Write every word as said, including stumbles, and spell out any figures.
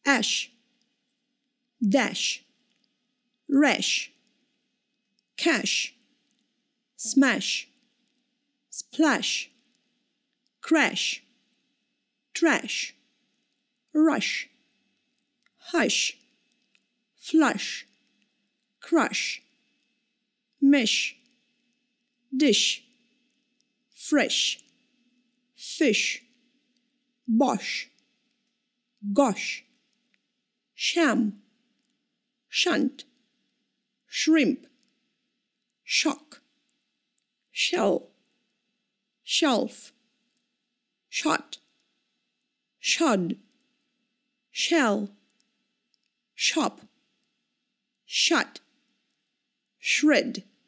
ash, dash, rash, cash, smash, splash, crash, trash, rush, hush, flush, crush, mish, dish, fresh, fish, bosh, gosh, sham, shunt, shrimp, shock, shell, shelf, shot, shod, shell, shop, shut, shred,